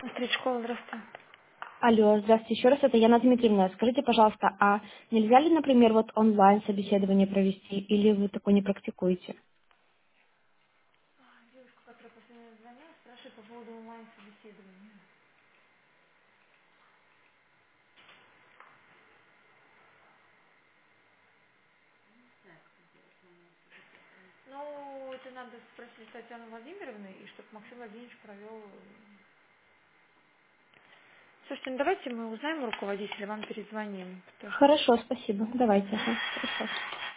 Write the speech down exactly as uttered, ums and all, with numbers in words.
Стрит школа, здравствуйте. Алло, здравствуйте еще раз, это Яна Дмитриевна. Скажите, пожалуйста, а нельзя ли, например, вот онлайн собеседование провести, или вы такое не практикуете? Девушка, которая последняя звонила, спрашивает по поводу онлайн-собеседования. Ну, это надо спросить Татьяну Владимировну, и чтобы Максим Владимирович провел... Слушайте, ну давайте мы узнаем у руководителя, вам перезвоним. Потому что... Хорошо, спасибо. Давайте. Ага, хорошо.